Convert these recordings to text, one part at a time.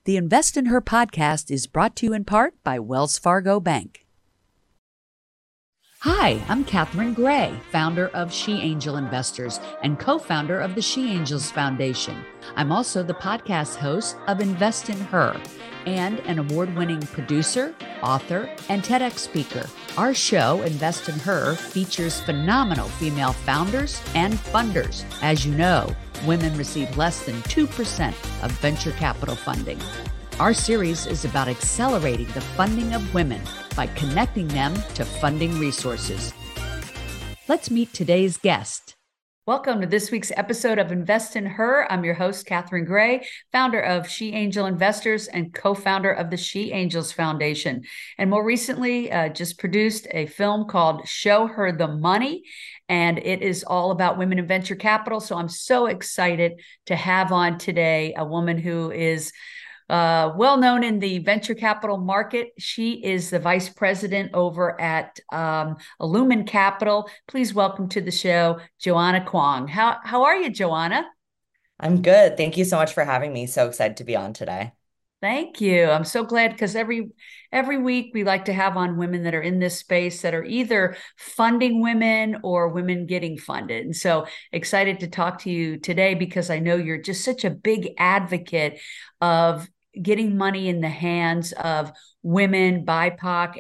The Invest in Her podcast is brought to you in part by Wells Fargo Bank. Hi, I'm Catherine Gray, founder of She Angel Investors and co-founder of the She Angels Foundation. I'm also the podcast host of Invest in Her and an award-winning producer, author, and TEDx speaker. Our show, Invest in Her, features phenomenal female founders and funders. As you know, women receive less than 2% of venture capital funding. Our series is about accelerating the funding of women by connecting them to funding resources. Let's meet today's guest. Welcome to this week's episode of Invest in Her. I'm your host, Catherine Gray, founder of She Angel Investors and co-founder of the She Angels Foundation. And more recently, just produced a film called Show Her the Money. And it is all about women in venture capital. So I'm so excited to have on today a woman who is well known in the venture capital market. She is the vice president over at Illumin Capital. Please welcome to the show, Joanna Kwong. How are you, Joanna? I'm good. Thank you so much for having me. So excited to be on today. Thank you. I'm so glad because every week we like to have on women that are in this space that are either funding women or women getting funded. And so excited to talk to you today because I know you're just such a big advocate of getting money in the hands of women, BIPOC,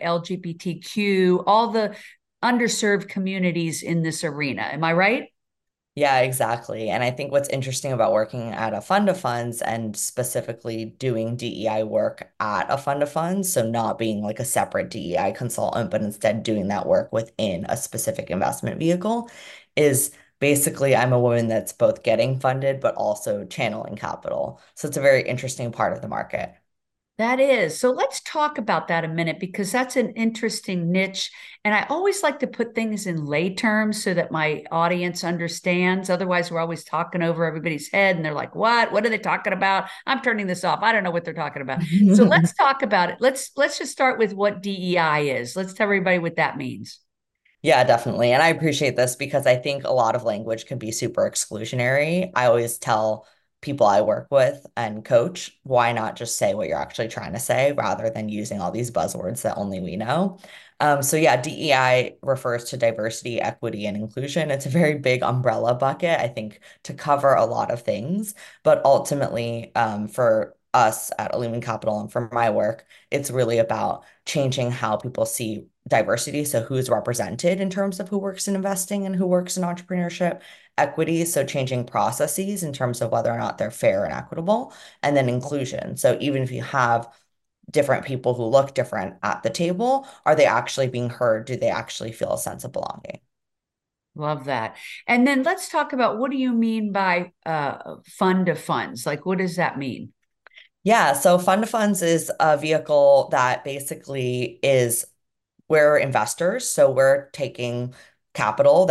LGBTQ, all the underserved communities in this arena. Am I right? Yeah, exactly. And I think what's interesting about working at a fund of funds and specifically doing DEI work at a fund of funds, so not being like a separate DEI consultant, but instead doing that work within a specific investment vehicle, is basically I'm a woman that's both getting funded, but also channeling capital. So it's a very interesting part of the market. That is. So let's talk about that a minute because that's an interesting niche. And I always like to put things in lay terms so that my audience understands. Otherwise, we're always talking over everybody's head and they're like, what? What are they talking about? I'm turning this off. I don't know what they're talking about. So let's talk about it. Let's just start with what DEI is. Let's tell everybody what that means. Yeah, definitely. And I appreciate this because I think a lot of language can be super exclusionary. I always tell people I work with and coach, why not just say what you're actually trying to say rather than using all these buzzwords that only we know. So yeah, DEI refers to diversity, equity, and inclusion. It's a very big umbrella bucket, I think, to cover a lot of things. But ultimately, for us at Illumin Capital and for my work, it's really about changing how people see diversity. So who's represented in terms of who works in investing and who works in entrepreneurship, equity. So changing processes in terms of whether or not they're fair and equitable, and then inclusion. So even if you have different people who look different at the table, are they actually being heard? Do they actually feel a sense of belonging? Love that. And then let's talk about what do you mean by fund of funds? Like, what does that mean? Yeah, so fund of funds is a vehicle that basically is we're investors, so we're taking capital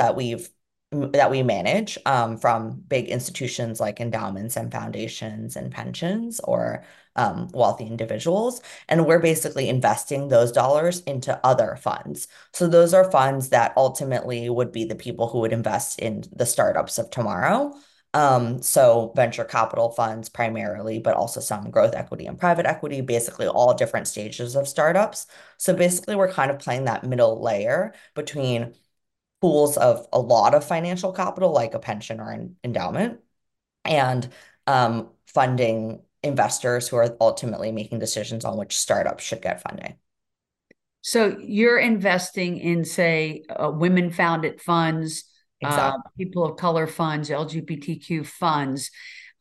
that we manage from big institutions like endowments and foundations and pensions or wealthy individuals, and we're basically investing those dollars into other funds. So those are funds that ultimately would be the people who would invest in the startups of tomorrow. So venture capital funds primarily, but also some growth equity and private equity, basically all different stages of startups. So basically, we're kind of playing that middle layer between pools of a lot of financial capital, like a pension or an endowment, and funding investors who are ultimately making decisions on which startups should get funding. So you're investing in, say, women founded funds, Exactly. people of color funds, LGBTQ funds.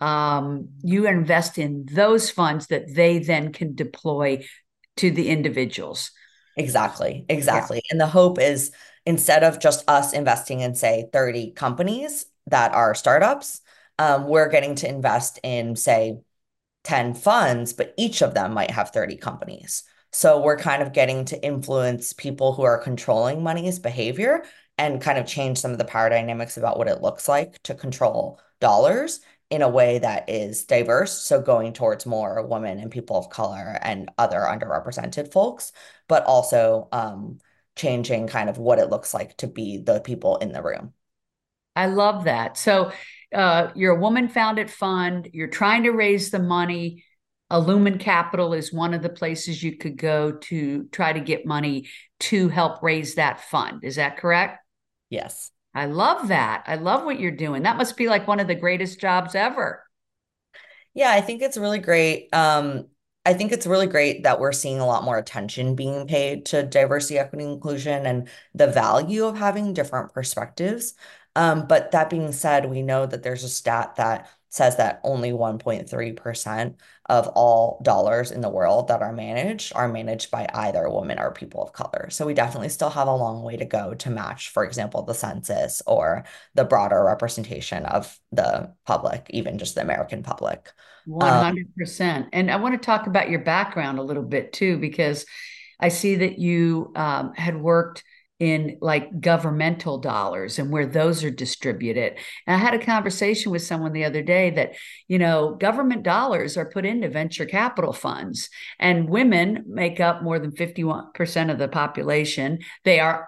You invest in those funds that they then can deploy to the individuals. Exactly. Yeah. Exactly. And the hope is instead of just us investing in, say, 30 companies that are startups, we're getting to invest in, say, 10 funds, but each of them might have 30 companies. So we're kind of getting to influence people who are controlling money's behavior and kind of change some of the power dynamics about what it looks like to control dollars in a way that is diverse. So going towards more women and people of color and other underrepresented folks, but also changing kind of what it looks like to be the people in the room. I love that. So you're a woman founded fund, you're trying to raise the money. Illumin Capital is one of the places you could go to try to get money to help raise that fund. Is that correct? Yes. I love that. I love what you're doing. That must be like one of the greatest jobs ever. Yeah, I think it's really great. I think it's really great that we're seeing a lot more attention being paid to diversity, equity, inclusion, and the value of having different perspectives. But that being said, we know that there's a stat that says that only 1.3% of all dollars in the world that are managed by either women or people of color. So we definitely still have a long way to go to match, for example, the census or the broader representation of the public, even just the American public. Um, 100%. And I want to talk about your background a little bit too, because I see that you had worked in like governmental dollars and where those are distributed. And I had a conversation with someone the other day that, government dollars are put into venture capital funds, and women make up more than 51% of the population. They are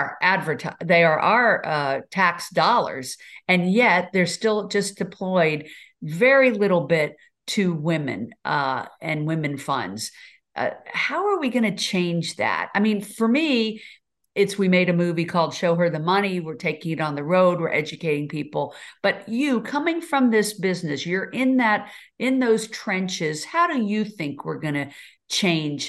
our tax dollars, and yet they're still just deployed very little bit to women and women funds. How are we going to change that? I mean, for me, we made a movie called Show Her the Money. We're taking it on the road. We're educating people. But you coming from this business, you're in those trenches. How do you think we're going to change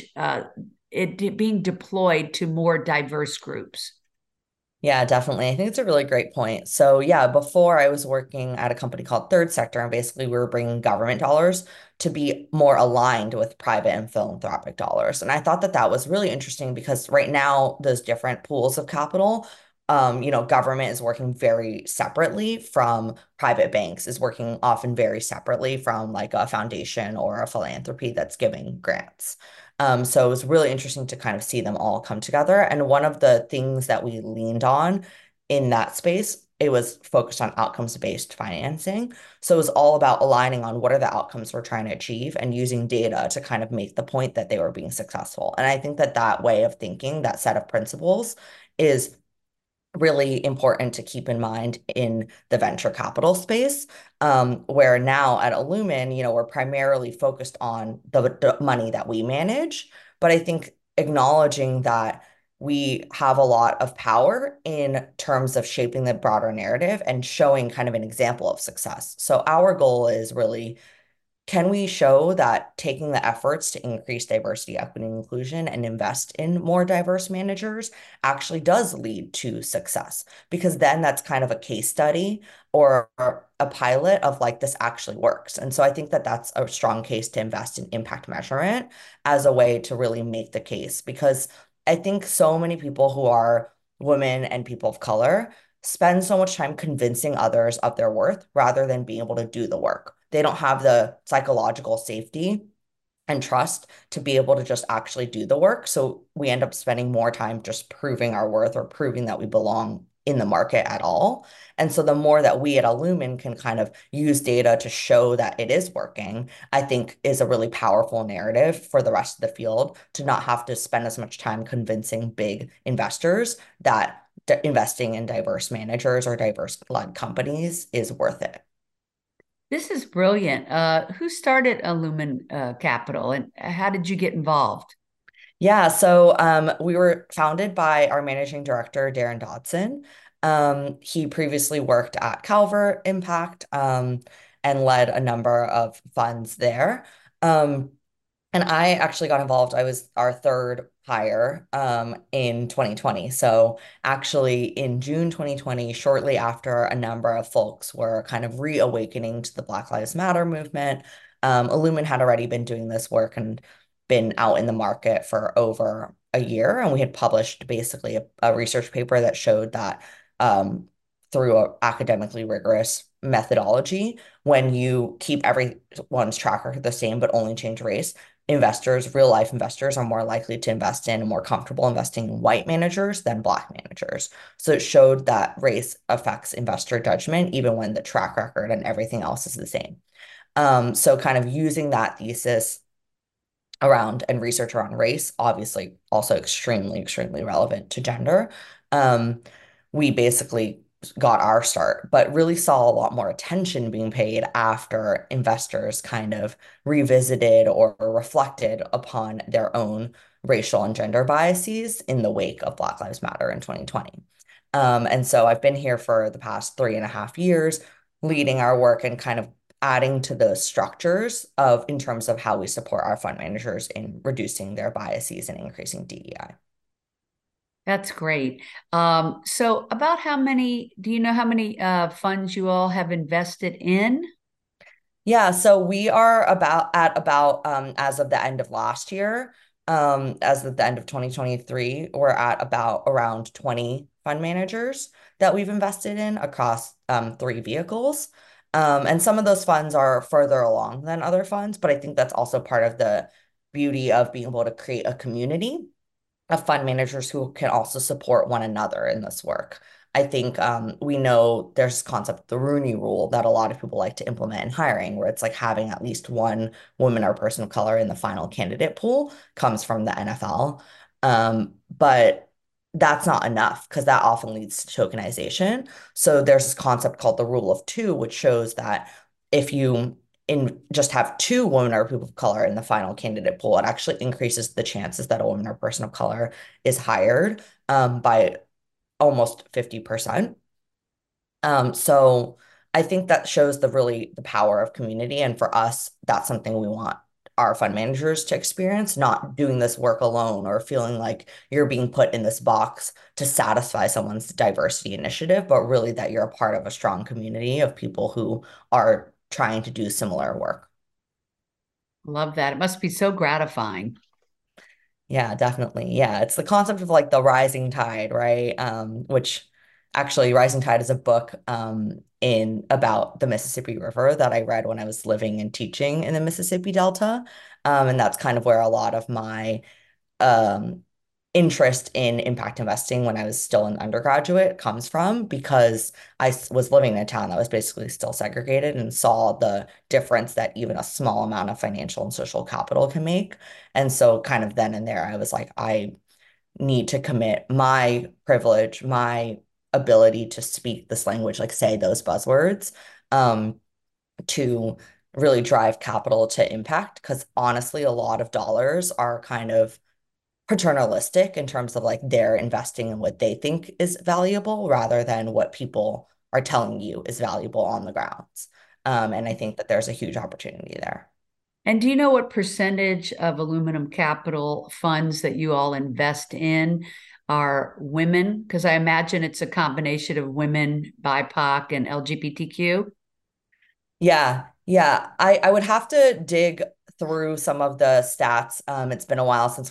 it being deployed to more diverse groups? Yeah, definitely. I think it's a really great point. So, yeah, before I was working at a company called Third Sector, and basically we were bringing government dollars to be more aligned with private and philanthropic dollars. And I thought that that was really interesting because right now, those different pools of capital, government is working very separately from private banks, is working often very separately from like a foundation or a philanthropy that's giving grants. So it was really interesting to kind of see them all come together. And one of the things that we leaned on in that space, it was focused on outcomes-based financing. So it was all about aligning on what are the outcomes we're trying to achieve and using data to kind of make the point that they were being successful. And I think that that way of thinking, that set of principles, is really important to keep in mind in the venture capital space, where now at Illumin, we're primarily focused on the money that we manage. But I think acknowledging that we have a lot of power in terms of shaping the broader narrative and showing kind of an example of success. So our goal is really, can we show that taking the efforts to increase diversity, equity, and inclusion and invest in more diverse managers actually does lead to success? Because then that's kind of a case study or a pilot of like this actually works. And so I think that that's a strong case to invest in impact measurement as a way to really make the case. Because I think so many people who are women and people of color spend so much time convincing others of their worth rather than being able to do the work. They don't have the psychological safety and trust to be able to just actually do the work. So we end up spending more time just proving our worth or proving that we belong in the market at all. And so the more that we at Illumin can kind of use data to show that it is working, I think is a really powerful narrative for the rest of the field to not have to spend as much time convincing big investors that investing in diverse managers or diverse led companies is worth it. This is brilliant. Who started Illumin Capital, and how did you get involved? Yeah, so we were founded by our managing director, Darren Dodson. He previously worked at Calvert Impact and led a number of funds there. Um, and I actually got involved. I was our third hire in 2020. So actually in June 2020, shortly after a number of folks were kind of reawakening to the Black Lives Matter movement, Illumin had already been doing this work and been out in the market for over a year. And we had published basically a research paper that showed that through a academically rigorous methodology, when you keep everyone's track record the same but only change race, investors, real life investors, are more likely to invest in and more comfortable investing in white managers than Black managers. So it showed that race affects investor judgment, even when the track record and everything else is the same. So kind of using that thesis around and research around race, obviously also extremely, extremely relevant to gender. Um, we basically got our start, but really saw a lot more attention being paid after investors kind of revisited or reflected upon their own racial and gender biases in the wake of Black Lives Matter in 2020. And so I've been here for the past 3.5 years, leading our work and kind of adding to the structures of in terms of how we support our fund managers in reducing their biases and increasing DEI. That's great. So about do you know how many funds you all have invested in? Yeah, so we are about as of the end of last year, as of the end of 2023, we're at about around 20 fund managers that we've invested in across three vehicles. And some of those funds are further along than other funds, but I think that's also part of the beauty of being able to create a community of fund managers who can also support one another in this work. I think we know there's this concept, the Rooney Rule, that a lot of people like to implement in hiring, where it's like having at least one woman or person of color in the final candidate pool comes from the NFL. But that's not enough because that often leads to tokenization. So there's this concept called the rule of two, which shows that if you just have two women or people of color in the final candidate pool, it actually increases the chances that a woman or person of color is hired by almost 50%. So I think that shows the power of community. And for us, that's something we want our fund managers to experience, not doing this work alone or feeling like you're being put in this box to satisfy someone's diversity initiative, but really that you're a part of a strong community of people who are trying to do similar work. Love that. It must be so gratifying. Yeah, definitely. Yeah, it's the concept of like the rising tide, right? Which actually Rising Tide is a book in about the Mississippi River that I read when I was living and teaching in the Mississippi Delta. And that's kind of where a lot of my um, interest in impact investing when I was still an undergraduate comes from because was living in a town that was basically still segregated and saw the difference that even a small amount of financial and social capital can make. And so, kind of then and there, I was like, I need to commit my privilege, my ability to speak this language, like say those buzzwords, to really drive capital to impact. Because honestly, a lot of dollars are kind of paternalistic in terms of like they're investing in what they think is valuable rather than what people are telling you is valuable on the grounds. And I think that there's a huge opportunity there. And do you know what percentage of aluminum capital funds that you all invest in are women? Because I imagine it's a combination of women, BIPOC, and LGBTQ. Yeah, yeah. I would have to dig through some of the stats. It's been a while since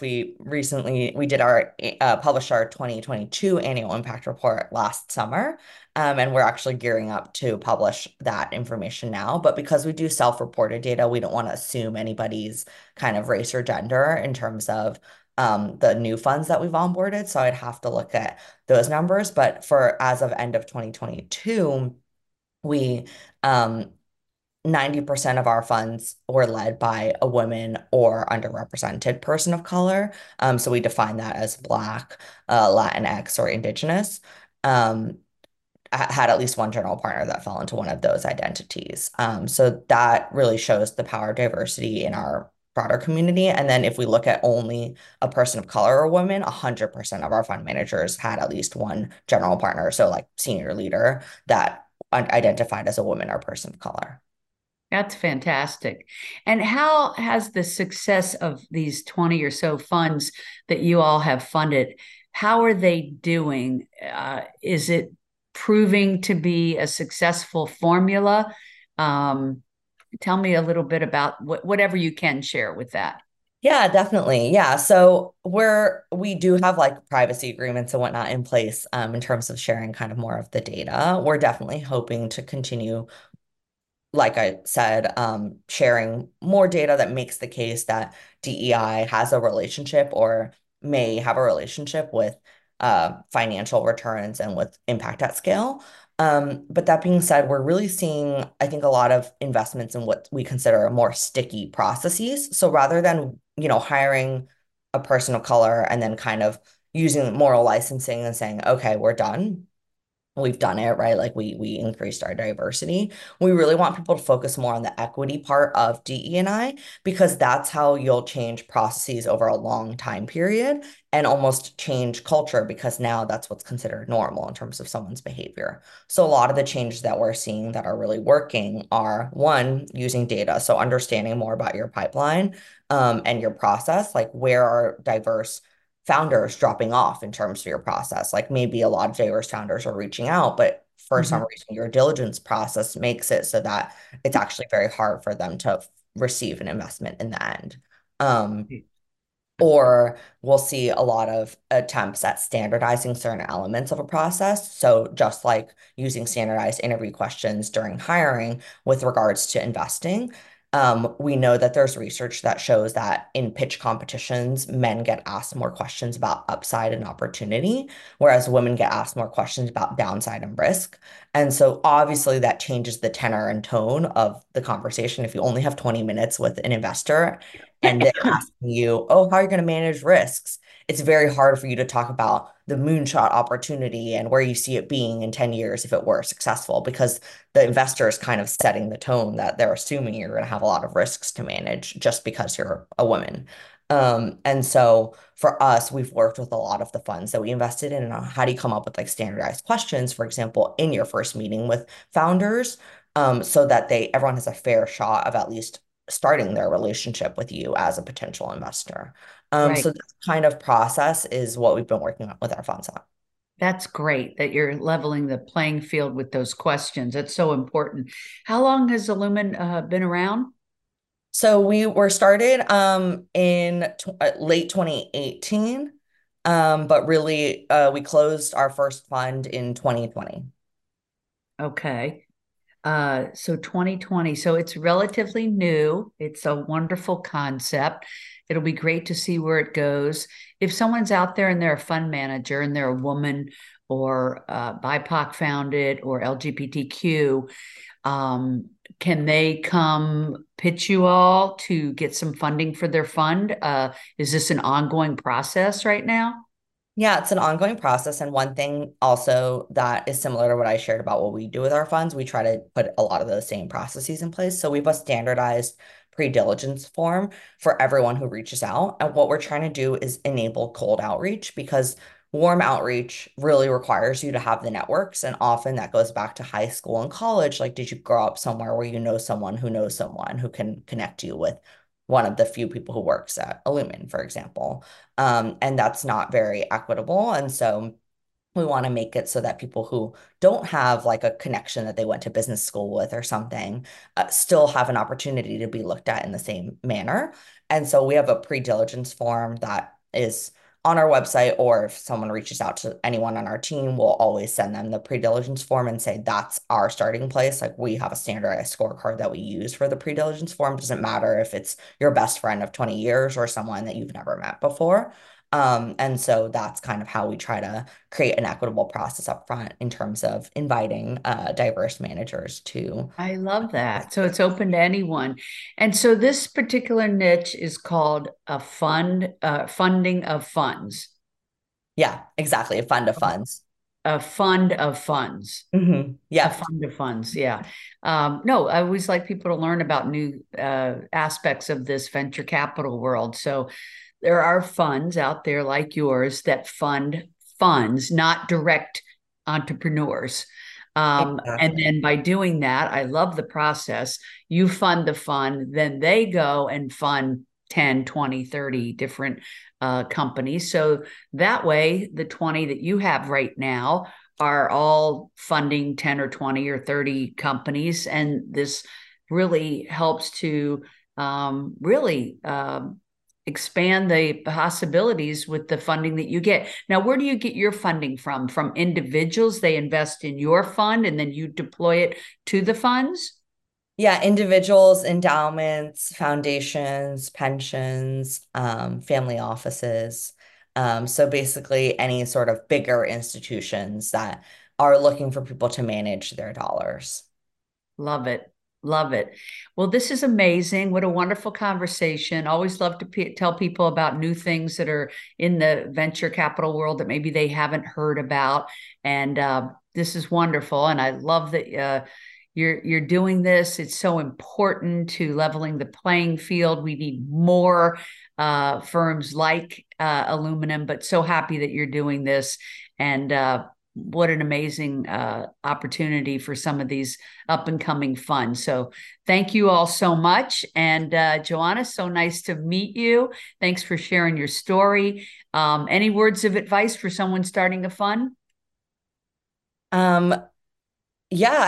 we did our published our 2022 annual impact report last summer. And we're actually gearing up to publish that information now. But because we do self-reported data, we don't want to assume anybody's kind of race or gender in terms of the new funds that we've onboarded. So I'd have to look at those numbers. But for as of end of 2022, we um 90% of our funds were led by a woman or underrepresented person of color. So we define that as Black, Latinx, or Indigenous. Um, had at least one general partner that fell into one of those identities. So that really shows the power of diversity in our broader community. And then if we look at only a person of color or woman, 100% of our fund managers had at least one general partner, so like senior leader that identified as a woman or person of color. That's fantastic. And how has the success of these 20 or so funds that you all have funded, how are they doing? Is it proving to be a successful formula? Um, Tell me a little bit about whatever you can share with that. Yeah, definitely. Yeah. So we do have like privacy agreements and whatnot in place in terms of sharing kind of more of the data. We're definitely hoping to continue, like I said, sharing more data that makes the case that DEI has a relationship or may have a relationship with financial returns and with impact at scale. But that being said, we're really seeing, I think, a lot of investments in what we consider more sticky processes. So rather than, hiring a person of color and then kind of using moral licensing and saying, okay, we're done, we've done it, right? Like we increased our diversity. We really want people to focus more on the equity part of DE&I because that's how you'll change processes over a long time period and almost change culture because now that's what's considered normal in terms of someone's behavior. So a lot of the changes that we're seeing that are really working are one, using data. So understanding more about your pipeline and your process, like where are diverse founders dropping off in terms of your process. Like maybe a lot of diverse founders are reaching out, but for some Mhm. reason, your diligence process makes it so that it's actually very hard for them to receive an investment in the end. Um, or we'll see a lot of attempts at standardizing certain elements of a process. So, just like using standardized interview questions during hiring with regards to investing, we know that there's research that shows that in pitch competitions, men get asked more questions about upside and opportunity, whereas women get asked more questions about downside and risk. And so, obviously, that changes the tenor and tone of the conversation. If you only have 20 minutes with an investor, and they're asking you, oh, how are you going to manage risks? It's very hard for you to talk about the moonshot opportunity and where you see it being in 10 years if it were successful, because the investor is kind of setting the tone that they're assuming you're going to have a lot of risks to manage just because you're a woman. And so for us, we've worked with a lot of the funds that we invested in. And how do you come up with like standardized questions, for example, in your first meeting with founders, so that everyone has a fair shot of at least starting their relationship with you as a potential investor. Right. So this kind of process is what we've been working on with our funds on. That's great that you're leveling the playing field with those questions. That's so important. How long has Illumin been around? So we were started in late 2018, but really we closed our first fund in 2020. Okay. So 2020. So it's relatively new. It's a wonderful concept. It'll be great to see where it goes. If someone's out there and they're a fund manager and they're a woman or BIPOC founded or LGBTQ, um, can they come pitch you all to get some funding for their fund? Is this an ongoing process right now? Yeah, it's an ongoing process. And one thing also that is similar to what I shared about what we do with our funds, we try to put a lot of those same processes in place. So we have a standardized pre-diligence form for everyone who reaches out. And what we're trying to do is enable cold outreach because warm outreach really requires you to have the networks. And often that goes back to high school and college. Like, did you grow up somewhere where you know someone who can connect you with one of the few people who works at Illumin, for example? And that's not very equitable. And so we want to make it so that people who don't have like a connection that they went to business school with or something still have an opportunity to be looked at in the same manner. And so we have a pre-diligence form that is on our website, or if someone reaches out to anyone on our team, we'll always send them the pre-diligence form and say that's our starting place. Like we have a standardized scorecard that we use for the pre-diligence form. It doesn't matter if it's your best friend of 20 years or someone that you've never met before. And so that's kind of how we try to create an equitable process up front in terms of inviting diverse managers to. I love that. So it's open to anyone. And so this particular niche is called a funding of funds, Yeah, exactly. A fund of funds. a fund of funds. A Yep. fund of funds, yeah. No, I always like people to learn about new aspects of this venture capital world. So there are funds out there like yours that fund funds, not direct entrepreneurs. And Exactly. then by doing that, I love the process. You fund the fund, then they go and fund 10, 20, 30 different companies. So that way, the 20 that you have right now are all funding 10 or 20 or 30 companies. And this really helps to really expand the possibilities with the funding that you get. Now, where do you get your funding from? From individuals? They invest in your fund and then you deploy it to the funds? Yeah, individuals, endowments, foundations, pensions, family offices. So basically any sort of bigger institutions that are looking for people to manage their dollars. Love it. Love it. Well, this is amazing. What a wonderful conversation. Always love to tell people about new things that are in the venture capital world that maybe they haven't heard about. And this is wonderful. And I love that you're doing this. It's so important to leveling the playing field. We need more firms like Aluminum, but so happy that you're doing this. And what an amazing opportunity for some of these up and coming funds. So thank you all so much. And Joanna, so nice to meet you. Thanks for sharing your story. Any words of advice for someone starting a fund? Um, Yeah,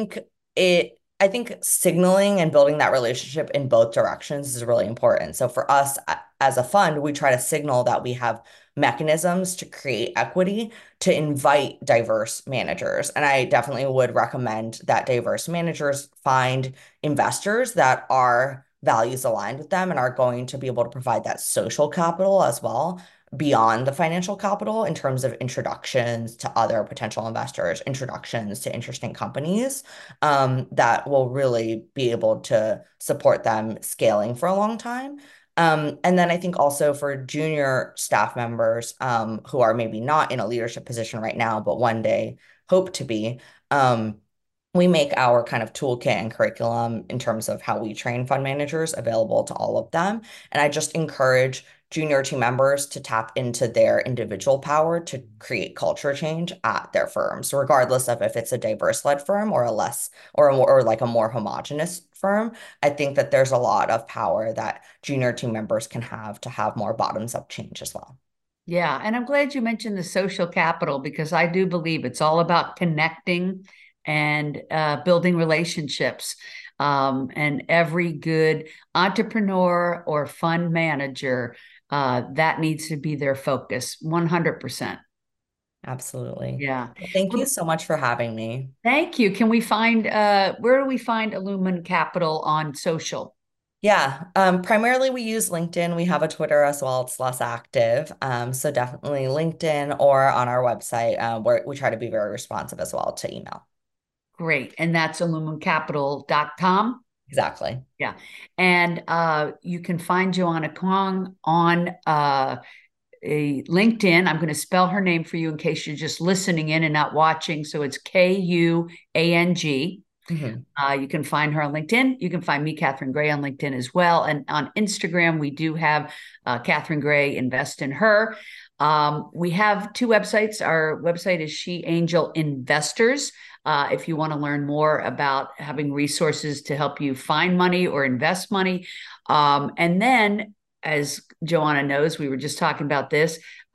I think signaling and building that relationship in both directions is really important. So for us as a fund, we try to signal that we have mechanisms to create equity to invite diverse managers. And I definitely would recommend that diverse managers find investors that are values aligned with them and are going to be able to provide that social capital as well beyond the financial capital in terms of introductions to other potential investors, introductions to interesting companies that will really be able to support them scaling for a long time. And then I think also for junior staff members who are maybe not in a leadership position right now, but one day hope to be, we make our kind of toolkit and curriculum in terms of how we train fund managers available to all of them. And I just encourage junior team members to tap into their individual power to create culture change at their firms, regardless of if it's a diverse-led firm or a less or like a more homogenous firm. I think that there's a lot of power that junior team members can have more bottoms-up change as well. Yeah, and I'm glad you mentioned the social capital because I do believe it's all about connecting and building relationships. And every good entrepreneur or fund manager, that needs to be their focus, 100%. Absolutely. Yeah. Well, thank you Well, so much for having me. thank you. Can we find where do we find Illumin Capital on social? Yeah, primarily we use LinkedIn. We have a Twitter as well. It's less active. So definitely LinkedIn or on our website, where we try to be very responsive as well to email. Great. And that's illumincapital.com. Exactly. Yeah. And you can find Joanna Kong on a LinkedIn. I'm going to spell her name for you in case you're just listening in and not watching. So it's Kuang. Hmm. You can find her on LinkedIn. You can find me, Catherine Gray, on LinkedIn as well. And on Instagram, we do have Catherine Gray Invest in Her. We have two websites. Our website is She Angel Investors. If you want to learn more about having resources to help you find money or invest money. And then, as Joanna knows, we were just talking about this,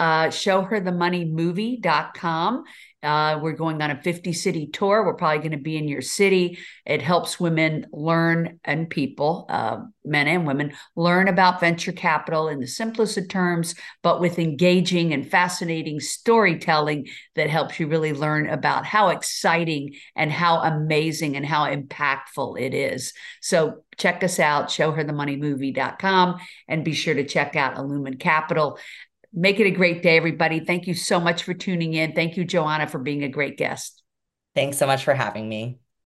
showherthemoneymovie.com. We're going on a 50 city tour. We're probably going to be in your city. It helps women learn and people, men and women, learn about venture capital in the simplest of terms, but with engaging and fascinating storytelling that helps you really learn about how exciting and how amazing and how impactful it is. So check us out, showherthemoneymovie.com, and be sure to check out Illumin Capital. Make it a great day, everybody. Thank you so much for tuning in. Thank you, Joanna, for being a great guest. Thanks so much for having me.